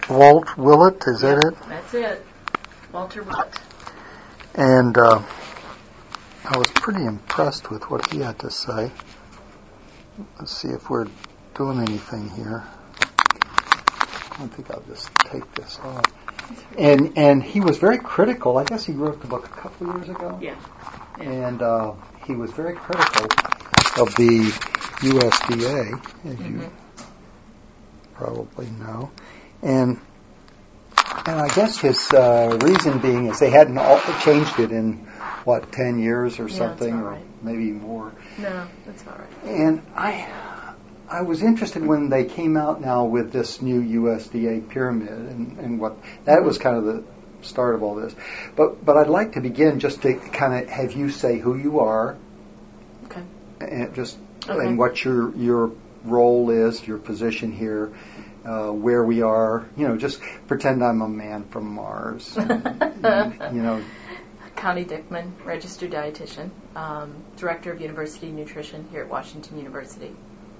Walt Willett, is that it? That's it. Walter Willett. And I was pretty impressed with what he had to say. Let's see if we're doing anything here. I think I'll just take this off. And he was very critical. I guess he wrote the book a couple of years ago. Yeah. And he was very critical of the USDA, as you probably know. And I guess his reason being is they hadn't changed it in, 10 years or something, that's all right. or maybe more. No, that's all right. And I was interested when they came out now with this new USDA pyramid and what that was kind of the start of all this. But I'd like to begin just to kind of have you say who you are, Okay. and and what your role is, your position here, where we are. Just pretend I'm a man from Mars. and, Connie Dickman, registered dietitian, director of university nutrition here at Washington University.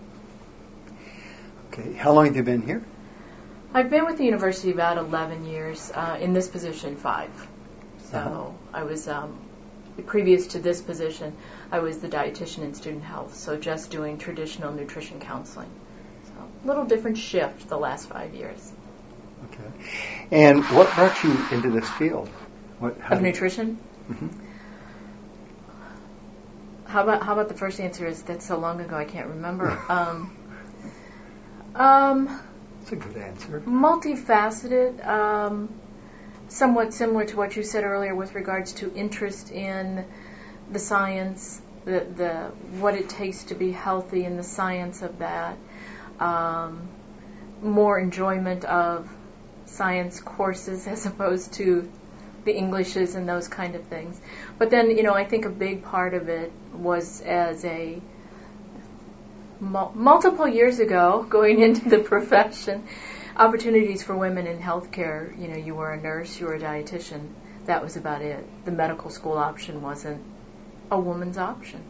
Okay. How long have you been here? I've been with the university about 11 years. In this position, 5. So I was, previous to this position, I was the dietitian in student health, so just doing traditional nutrition counseling. So a little different shift the last 5 years. Okay. And what brought you into this field? Of nutrition? Mm-hmm. How about the first answer is that's so long ago I can't remember. That's a good answer. Multifaceted, somewhat similar to what you said earlier with regards to interest in the science, the what it takes to be healthy and the science of that. More enjoyment of science courses as opposed to the Englishes and those kind of things. But then, I think a big part of it was as a multiple years ago, going into the profession, opportunities for women in healthcare. You were a nurse, you were a dietitian. That was about it. The medical school option wasn't a woman's option.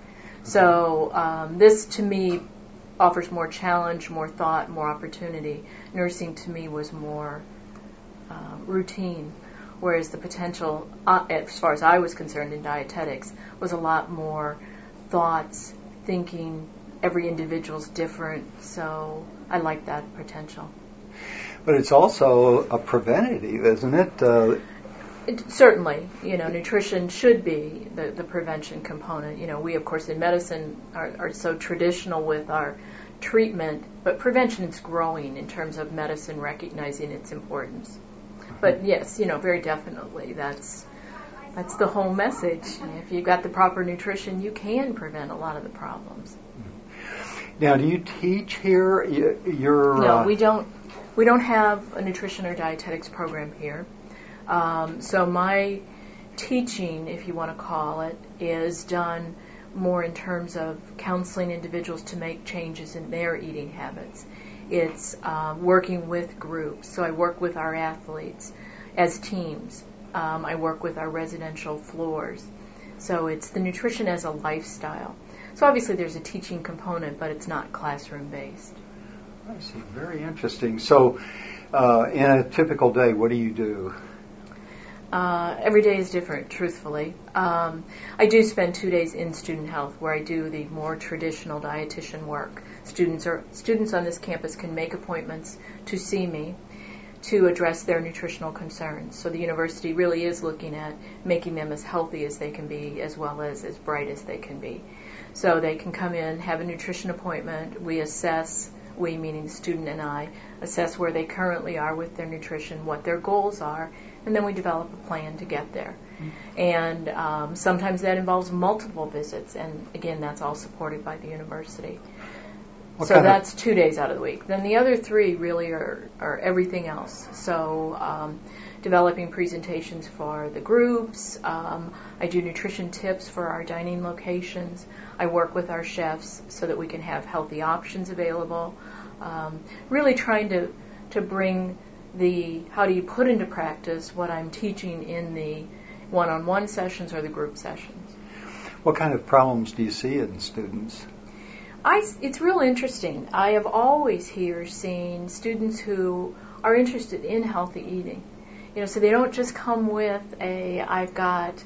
So this, to me, offers more challenge, more thought, more opportunity. Nursing, to me, was more routine, whereas the potential, as far as I was concerned in dietetics, was a lot more thoughts, thinking. Every individual's different, so I like that potential. But it's also a preventative, isn't it? Certainly, nutrition should be the prevention component. We, of course, in medicine are so traditional with our treatment, but prevention is growing in terms of medicine recognizing its importance. But yes, very definitely, that's the whole message. If you've got the proper nutrition, you can prevent a lot of the problems. Now, do you teach here? No, we don't. We don't have a nutrition or dietetics program here. So my teaching, if you want to call it, is done more in terms of counseling individuals to make changes in their eating habits. It's working with groups. So I work with our athletes as teams. I work with our residential floors. So it's the nutrition as a lifestyle. So obviously there's a teaching component, but it's not classroom-based. I see. Very interesting. So in a typical day, what do you do? Every day is different, truthfully. I do spend 2 days in student health where I do the more traditional dietitian work. Students on this campus can make appointments to see me to address their nutritional concerns. So the university really is looking at making them as healthy as they can be as well as bright as they can be. So they can come in, have a nutrition appointment. We assess, we meaning the student and I, assess where they currently are with their nutrition, what their goals are, and then we develop a plan to get there. And sometimes that involves multiple visits, and again, that's all supported by the university. So that's 2 days out of the week. Then the other 3 really are everything else. So developing presentations for the groups. I do nutrition tips for our dining locations. I work with our chefs so that we can have healthy options available. Really trying to bring how do you put into practice what I'm teaching in the one-on-one sessions or the group sessions. What kind of problems do you see in students? It's real interesting. I have always here seen students who are interested in healthy eating. So they don't just come with I've got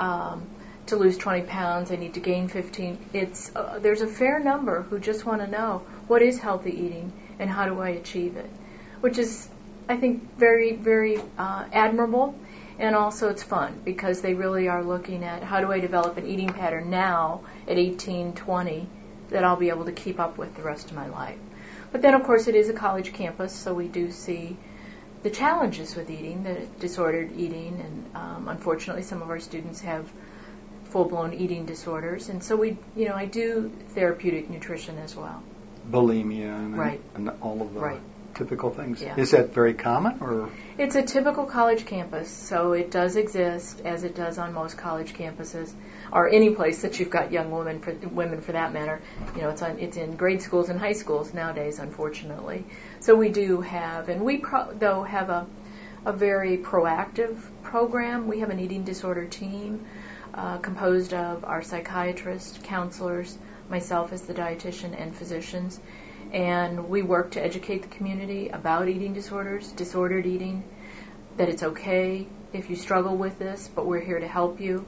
to lose 20 pounds, I need to gain 15. There's a fair number who just want to know what is healthy eating and how do I achieve it, which is, I think, very, very admirable, and also it's fun because they really are looking at how do I develop an eating pattern now at 18, 20 that I'll be able to keep up with the rest of my life. But then, of course, it is a college campus, so we do see the challenges with eating, the disordered eating, and unfortunately some of our students have full-blown eating disorders, and so I do therapeutic nutrition as well. Bulimia and, right. and all of the right. typical things. Yeah. Is that very common, or? It's a typical college campus, so it does exist, as it does on most college campuses, or any place that you've got young women for that matter. It's in grade schools and high schools nowadays, unfortunately. So we do have, and we though have a very proactive program. We have an eating disorder team composed of our psychiatrists, counselors, myself as the dietitian, and physicians. And we work to educate the community about eating disorders, disordered eating, that it's okay if you struggle with this, but we're here to help you.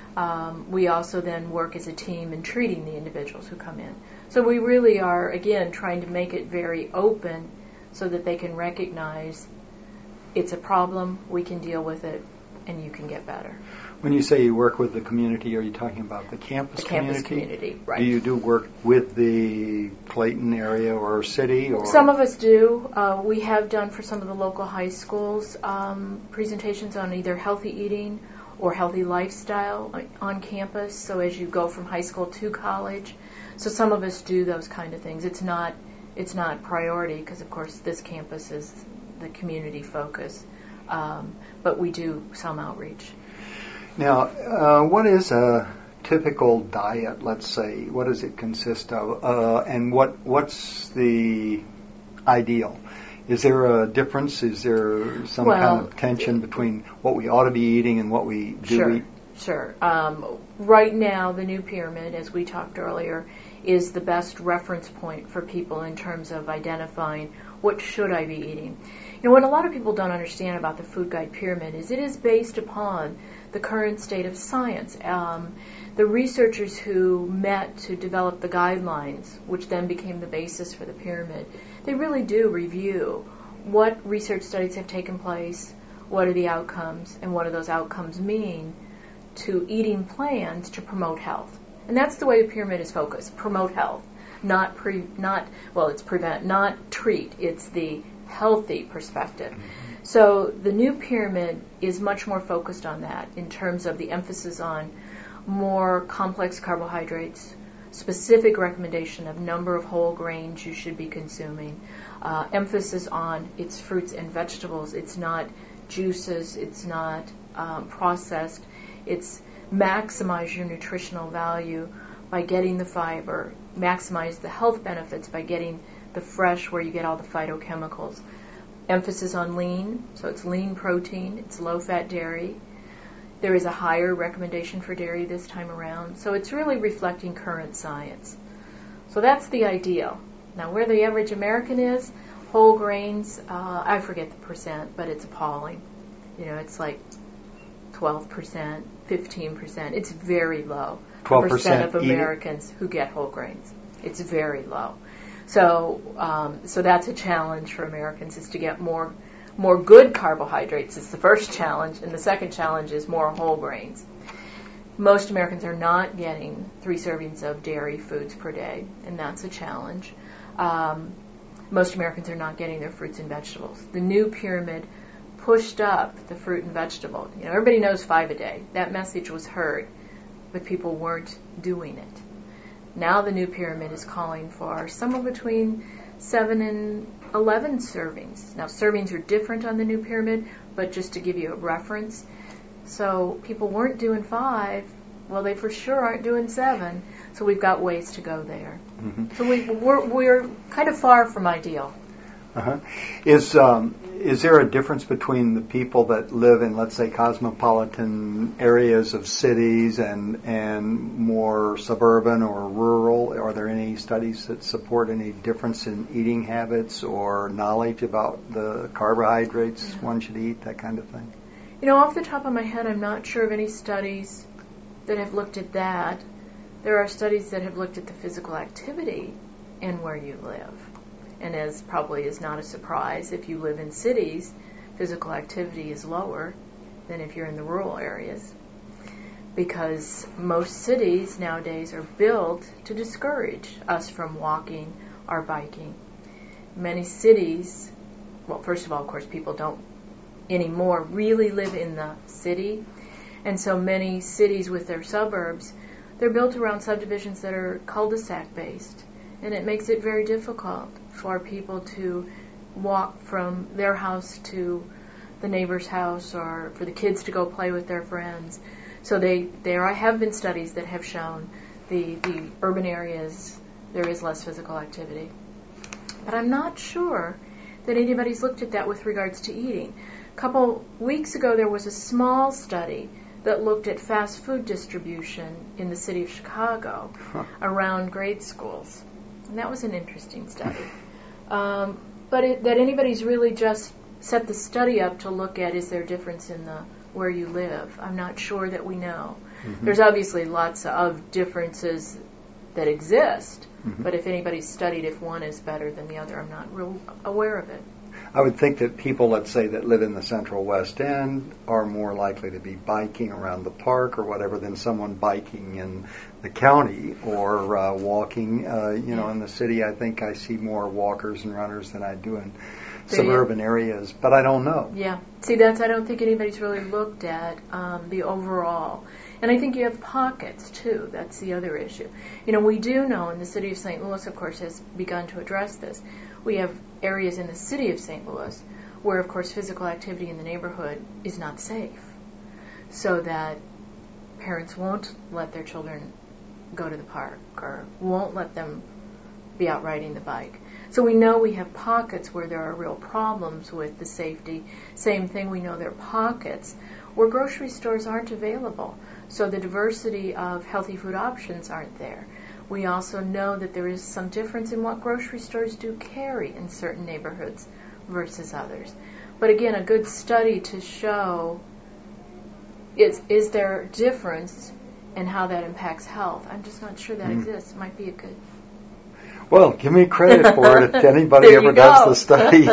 We also then work as a team in treating the individuals who come in. So we really are, again, trying to make it very open so that they can recognize it's a problem, we can deal with it, and you can get better. When you say you work with the community, are you talking about the campus community? The campus community, right. Do you do work with the Clayton area or city? Or? Some of us do. We have done for some of the local high schools presentations on either healthy eating or healthy lifestyle on campus, so as you go from high school to college. So some of us do those kind of things. It's not priority because, of course, this campus is the community focus, but we do some outreach. Now, what is a typical diet, let's say? What does it consist of? And what's the ideal? Is there a difference? Is there some kind of tension between what we ought to be eating and what we do eat? Sure. Right now, the new pyramid, as we talked earlier, is the best reference point for people in terms of identifying what should I be eating. What a lot of people don't understand about the Food Guide Pyramid is it is based upon the current state of science. The researchers who met to develop the guidelines, which then became the basis for the pyramid, they really do review what research studies have taken place, what are the outcomes, and what do those outcomes mean to eating plans to promote health. And that's the way the pyramid is focused, promote health. It's prevent, not treat. It's the healthy perspective. So the new pyramid is much more focused on that in terms of the emphasis on more complex carbohydrates, specific recommendation of number of whole grains you should be consuming, emphasis on its fruits and vegetables. It's not juices, it's not processed. It's maximize your nutritional value by getting the fiber, maximize the health benefits by getting the fresh where you get all the phytochemicals. Emphasis on lean, so it's lean protein, it's low-fat dairy. There is a higher recommendation for dairy this time around, so it's really reflecting current science. So that's the ideal. Now, where the average American is, whole grains, I forget the percent, but it's appalling. It's like 12%, 15%. It's very low. 12% of Americans who get whole grains. It's very low. So that's a challenge for Americans, is to get more good carbohydrates. It's the first challenge, and the second challenge is more whole grains. Most Americans are not getting 3 servings of dairy foods per day, and that's a challenge. Most Americans are not getting their fruits and vegetables. The new pyramid pushed up the fruit and vegetable. Everybody knows 5 a day. That message was heard, but people weren't doing it. Now the new pyramid is calling for somewhere between 7 and 11 servings. Now, servings are different on the new pyramid, but just to give you a reference, so people weren't doing 5. Well, they for sure aren't doing 7. So we've got ways to go there. Mm-hmm. So we're kind of far from ideal. Uh-huh. is there a difference between the people that live in, let's say, cosmopolitan areas of cities and more suburban or rural? Are there any studies that support any difference in eating habits or knowledge about the carbohydrates one should eat, that kind of thing? Off the top of my head, I'm not sure of any studies that have looked at that. There are studies that have looked at the physical activity and where you live. And as probably is not a surprise, if you live in cities, physical activity is lower than if you're in the rural areas. Because most cities nowadays are built to discourage us from walking or biking. Many cities, well, first of all, of course, people don't anymore really live in the city. And so many cities with their suburbs, they're built around subdivisions that are cul-de-sac based. And it makes it very difficult for people to walk from their house to the neighbor's house or for the kids to go play with their friends. So there have been studies that have shown the urban areas, there is less physical activity. But I'm not sure that anybody's looked at that with regards to eating. A couple weeks ago there was a small study that looked at fast food distribution in the city of Chicago around grade schools. And that was an interesting study. But that anybody's really just set the study up to look at is there a difference in where you live. I'm not sure that we know. Mm-hmm. There's obviously lots of differences that exist, but if anybody's studied if one is better than the other, I'm not real aware of it. I would think that people, let's say, that live in the Central West End are more likely to be biking around the park or whatever than someone biking in the county or walking, in the city. I think I see more walkers and runners than I do in suburban areas, but I don't know. Yeah. See, I don't think anybody's really looked at the overall. And I think you have pockets, too. That's the other issue. We do know, and the city of St. Louis, of course, has begun to address this. We have areas in the city of St. Louis where, of course, physical activity in the neighborhood is not safe, so that parents won't let their children go to the park or won't let them be out riding the bike. So we know we have pockets where there are real problems with the safety. Same thing, we know there are pockets where grocery stores aren't available, so the diversity of healthy food options aren't there. We also know that there is some difference in what grocery stores do carry in certain neighborhoods versus others. But again, a good study to show is there a difference in how that impacts health. I'm just not sure that exists. It might be a good... Well, give me credit for it if anybody ever does the study.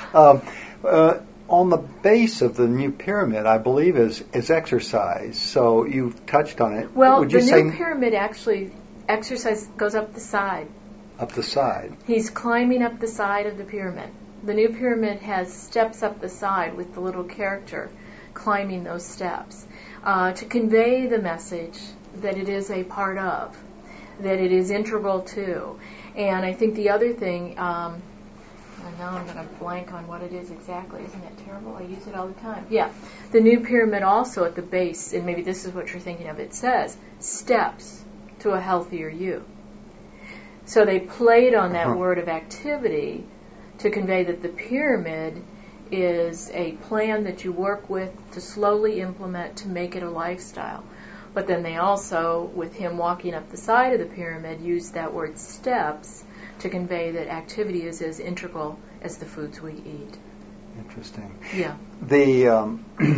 On the base of the new pyramid, I believe, is exercise. So you've touched on it. Well, the new pyramid actually... Exercise goes up the side. Up the side. He's climbing up the side of the pyramid. The new pyramid has steps up the side with the little character climbing those steps to convey the message that it is a part of, that it is integral to. And I think the other thing, and now I'm going to blank on what it is exactly. Isn't it terrible? I use it all the time. Yeah. The new pyramid also at the base, and maybe this is what you're thinking of, it says steps to a healthier you. So they played on that word of activity to convey that the pyramid is a plan that you work with to slowly implement to make it a lifestyle. But then they also, with him walking up the side of the pyramid, used that word steps to convey that activity is as integral as the foods we eat. Interesting. Yeah. I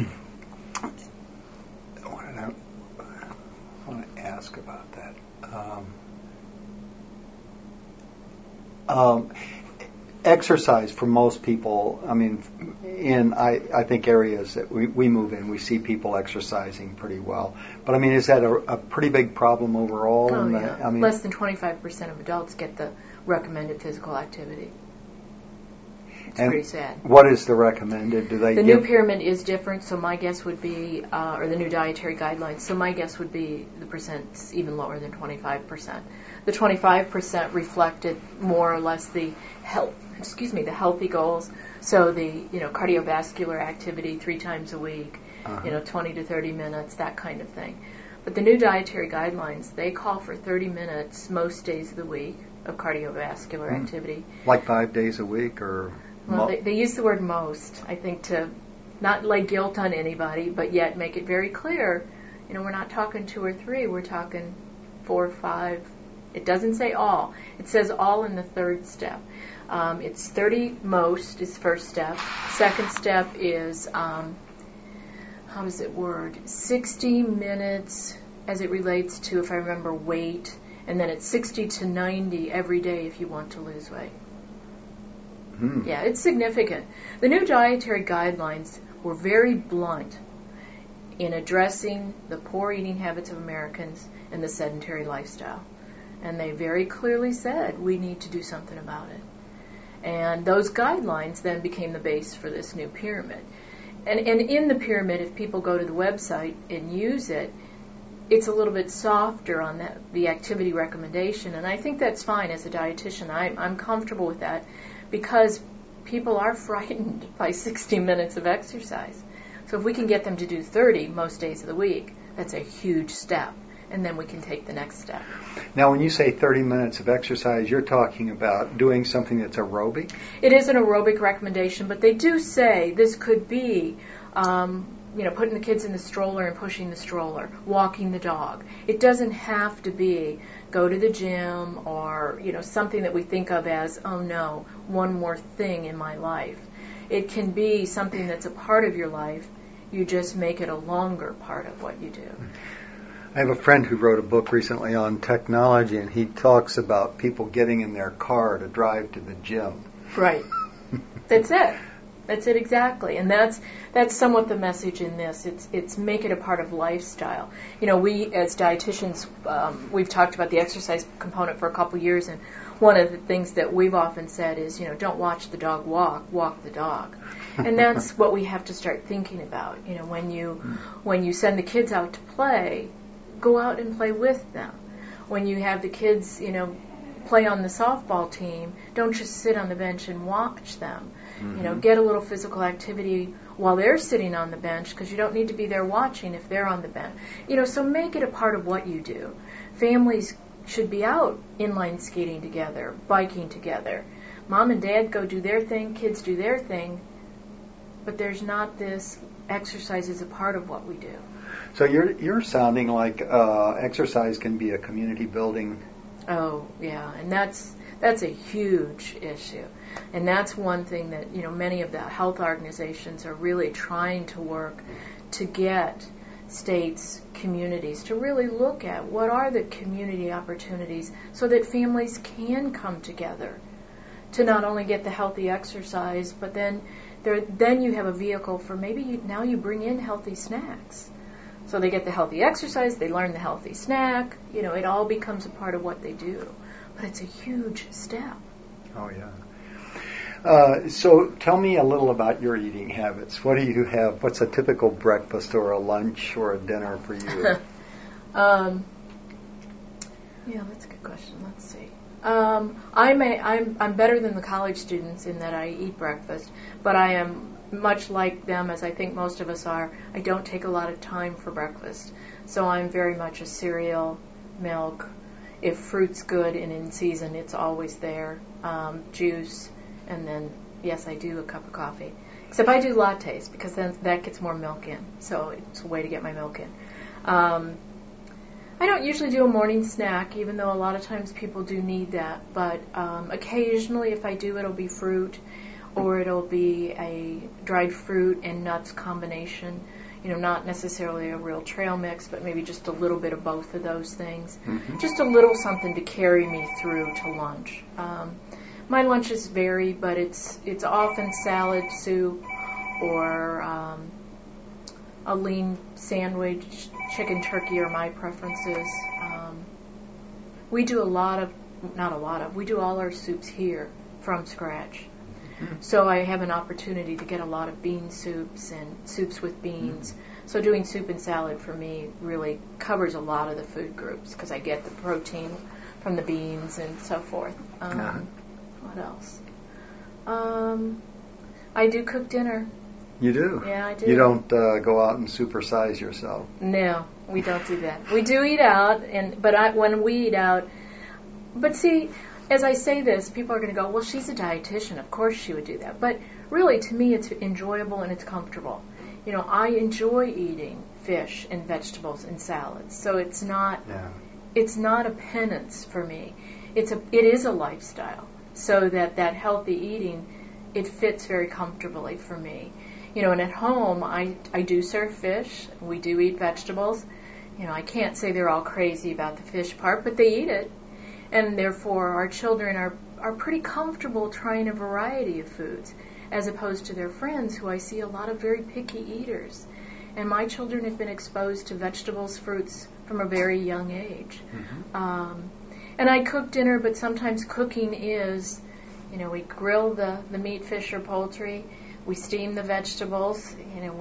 want to ask about that. Exercise for most people, I think areas that we move in, we see people exercising pretty well. But is that a pretty big problem overall? Oh, yeah. Less than 25% of adults get the recommended physical activity. It's pretty sad. What is the recommended? The new pyramid is different, so my guess would be, or the new dietary guidelines, so my guess would be the percent's even lower than 25%. The 25% reflected more or less the healthy goals. So the cardiovascular activity 3 times a week, 20 to 30 minutes, that kind of thing. But the new dietary guidelines, they call for 30 minutes most days of the week of cardiovascular activity. Like 5 days a week, or Well, they use the word most, I think, to not lay guilt on anybody, but yet make it very clear, we're not talking 2 or 3, we're talking 4 or 5. It doesn't say all. It says all in the third step. It's 30 most is first step. Second step is, 60 minutes as it relates to, if I remember, weight, and then it's 60 to 90 every day if you want to lose weight. Yeah, it's significant. The new dietary guidelines were very blunt in addressing the poor eating habits of Americans and the sedentary lifestyle. And they very clearly said we need to do something about it. And those guidelines then became the base for this new pyramid. And in the pyramid, if people go to the website and use it, it's a little bit softer on the activity recommendation. And I think that's fine as a dietitian. I'm comfortable with that because people are frightened by 60 minutes of exercise. So if we can get them to do 30 most days of the week, that's a huge step. And then we can take the next step. Now, when you say 30 minutes of exercise, you're talking about doing something that's aerobic? It is an aerobic recommendation, but they do say this could be, putting the kids in the stroller and pushing the stroller, walking the dog. It doesn't have to be go to the gym or, something that we think of as, oh no, one more thing in my life. It can be something that's a part of your life. You just make it a longer part of what you do. I have a friend who wrote a book recently on technology, and he talks about people getting in their car to drive to the gym. Right. That's it. That's it exactly. And that's somewhat the message in this. It's make it a part of lifestyle. We as dietitians, we've talked about the exercise component for a couple years, and one of the things that we've often said is, don't watch the dog walk the dog. And that's what we have to start thinking about. When you send the kids out to play, go out and play with them. When you have the kids, play on the softball team, don't just sit on the bench and watch them. Mm-hmm. Get a little physical activity while they're sitting on the bench, because you don't need to be there watching if they're on the bench. So make it a part of what you do. Families should be out inline skating together, biking together. Mom and dad go do their thing, kids do their thing, but there's not this exercise is a part of what we do. So you're sounding like exercise can be a community building. Oh yeah, and that's a huge issue, and that's one thing that many of the health organizations are really trying to work to get states, communities to really look at what are the community opportunities so that families can come together to not only get the healthy exercise, but then you have a vehicle for now you bring in healthy snacks. So they get the healthy exercise, they learn the healthy snack, it all becomes a part of what they do. But it's a huge step. Oh, yeah. So tell me a little about your eating habits. What do you have? What's a typical breakfast or a lunch or a dinner for you? Yeah, that's a good question. Let's see. I'm better than the college students in that I eat breakfast, but I am much like them, as I think most of us are. I don't take a lot of time for breakfast, so I'm very much a cereal, milk. If fruit's good and in season, it's always there. Juice, and then yes, I do a cup of coffee. Except I do lattes because then that gets more milk in, so it's a way to get my milk in. I don't usually do a morning snack, even though a lot of times people do need that. But occasionally, if I do, it'll be fruit, or it'll be a dried fruit and nuts combination. Not necessarily a real trail mix, but maybe just a little bit of both of those things. Mm-hmm. Just a little something to carry me through to lunch. My lunches vary, but it's often salad, soup, or a lean sandwich. Chicken, turkey are my preferences. We do we do all our soups here from scratch. Mm-hmm. So I have an opportunity to get a lot of bean soups and soups with beans. Mm-hmm. So doing soup and salad for me really covers a lot of the food groups because I get the protein from the beans and so forth. What else? I do cook dinner. You do? Yeah, I do. You don't go out and supersize yourself? No, we don't do that. We do eat out, when we eat out. But see, as I say this, people are going to go, well, she's a dietitian. Of course she would do that. But really, to me, it's enjoyable and it's comfortable. You know, I enjoy eating fish and vegetables and salads. So it's not a penance for me. It is a lifestyle. So that healthy eating, it fits very comfortably for me. You know, and at home, I do serve fish. We do eat vegetables. You know, I can't say they're all crazy about the fish part, but they eat it. And therefore, our children are pretty comfortable trying a variety of foods, as opposed to their friends, who I see a lot of very picky eaters. And my children have been exposed to vegetables, fruits from a very young age. Mm-hmm. And I cook dinner, but sometimes cooking is, you know, we grill the meat, fish, or poultry. We steam the vegetables. You know,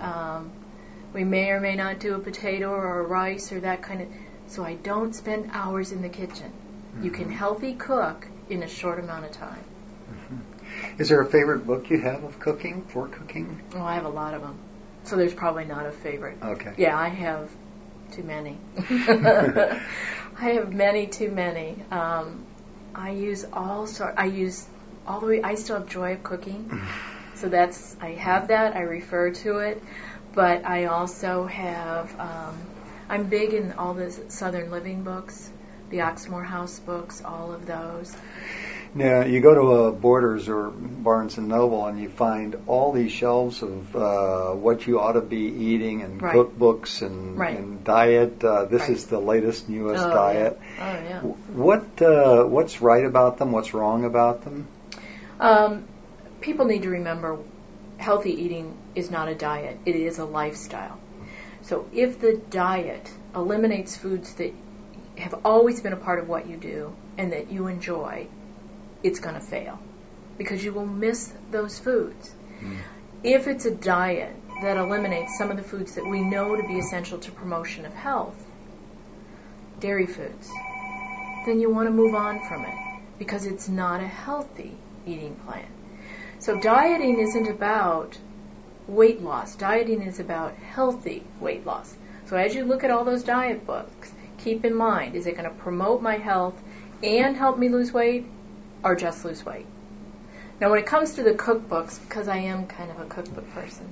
we may or may not do a potato or a rice or that kind of. So I don't spend hours in the kitchen. You can healthy cook in a short amount of time. Mm-hmm. Is there a favorite book you have of cooking, for cooking? Oh, I have a lot of them. So there's probably not a favorite. Okay. Yeah, I have too many. I have many, too many. I use all the way. I still have joy of cooking. So I have that. I refer to it. But I also have, I'm big in all the Southern Living books, the Oxmoor House books, all of those. Now, you go to a Borders or Barnes & Noble and you find all these shelves of what you ought to be eating and cookbooks and diet. This is the latest, newest diet. Yeah. Oh, yeah. What's right about them? What's wrong about them? People need to remember healthy eating is not a diet. It is a lifestyle. So if the diet eliminates foods that have always been a part of what you do and that you enjoy, it's going to fail because you will miss those foods. If it's a diet that eliminates some of the foods that we know to be essential to promotion of health, dairy foods, then you want to move on from it because it's not a healthy eating plan. So dieting isn't about weight loss. Dieting is about healthy weight loss. So as you look at all those diet books, keep in mind, is it going to promote my health and help me lose weight or just lose weight? Now when it comes to the cookbooks, because I am kind of a cookbook person,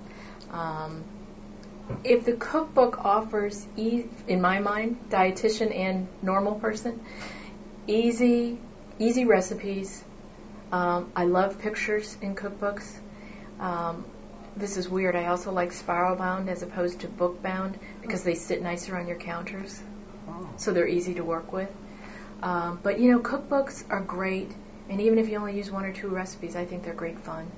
if the cookbook offers, in my mind, dietitian and normal person, easy recipes. I love pictures in cookbooks. This is weird. I also like spiral bound as opposed to book bound because they sit nicer on your counters. So they're easy to work with. But, you know, cookbooks are great. And even if you only use one or two recipes, I think they're great fun.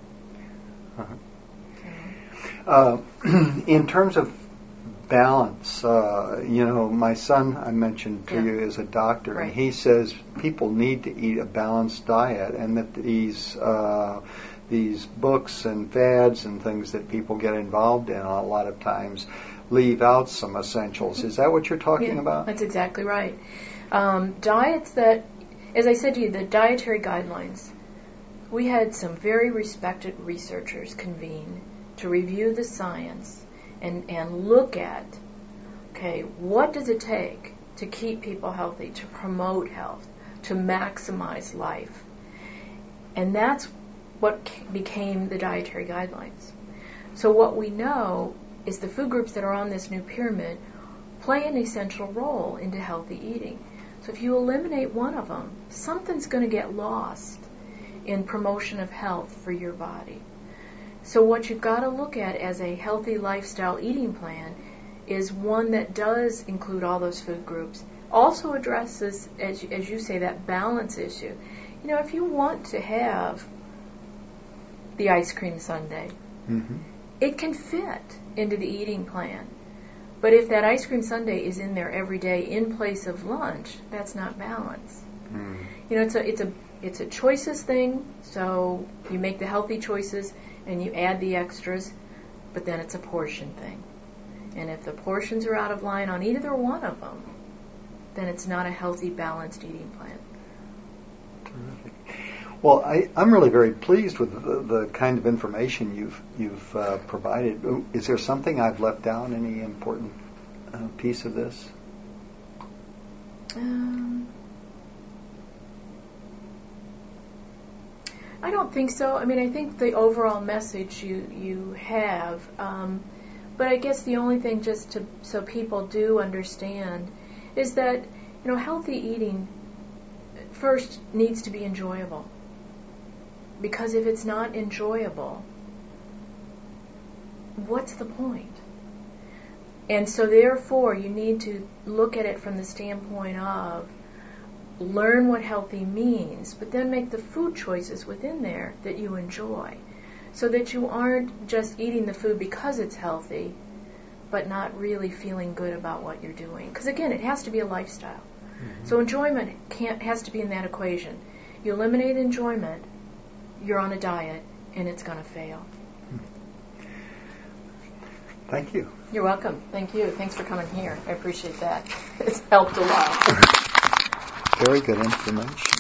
In terms of balance, you know, my son, I mentioned to you, is a doctor, and he says people need to eat a balanced diet, and that these books and fads and things that people get involved in a lot of times leave out some essentials. Is that what you're talking about? That's exactly right. Diets that, as I said to you, the dietary guidelines, we had some very respected researchers convene to review the science and look at, okay, what does it take to keep people healthy, to promote health, to maximize life? And that's what became the dietary guidelines. So what we know is the food groups that are on this new pyramid play an essential role into healthy eating. So if you eliminate one of them, something's going to get lost in promotion of health for your body. So what you've got to look at as a healthy lifestyle eating plan is one that does include all those food groups, also addresses, as you say, that balance issue. You know, if you want to have the ice cream sundae, it can fit into the eating plan. But if that ice cream sundae is in there every day in place of lunch, that's not balance. You know, it's a choices thing. So you make the healthy choices and you add the extras, but then it's a portion thing. And if the portions are out of line on either one of them, then it's not a healthy, balanced eating plan. Terrific. Well, I'm really very pleased with the kind of information you've provided. Is there something I've left out? Any important piece of this? I don't think so. I mean, I think the overall message you have, but I guess the only thing so people do understand is that, healthy eating first needs to be enjoyable. Because if it's not enjoyable, what's the point? And so therefore you need to look at it from the standpoint of learn what healthy means, but then make the food choices within there that you enjoy, so that you aren't just eating the food because it's healthy, but not really feeling good about what you're doing. Because again, it has to be a lifestyle. Mm-hmm. So enjoyment has to be in that equation. You eliminate enjoyment, you're on a diet, and it's going to fail. Thank you. You're welcome. Thank you. Thanks for coming here. I appreciate that. It's helped a lot. Very good information.